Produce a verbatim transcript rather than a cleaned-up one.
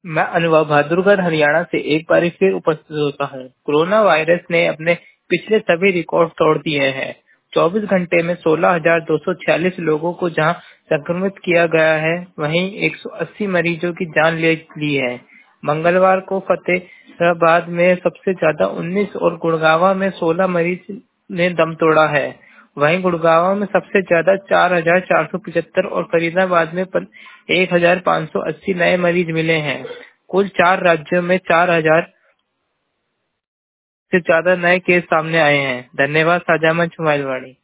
मैं अनुभव भादुरगढ़ हरियाणा से एक बार फिर उपस्थित होता हूँ। कोरोना वायरस ने अपने पिछले सभी रिकॉर्ड तोड़ दिए हैं। चौबीस घंटे में सोलह हजार दो सौ छियालीस लोगों को जहां संक्रमित किया गया है, वहीं एक सौ अस्सी मरीजों की जान ले ली है। मंगलवार को फतेहाबाद में सबसे ज्यादा उन्नीस और गुड़गांव में सोलह मरीज ने दम तोड़ा है। वहीं गुड़गांव में सबसे ज्यादा चार हजार चार सौ पचहत्तर और फरीदाबाद में एक हजार पाँच सौ अस्सी नए मरीज मिले हैं। कुल चार राज्यों में चार हजार से ज्यादा नए केस सामने आए हैं। धन्यवाद। साझा मंच मोबाइल वाणी।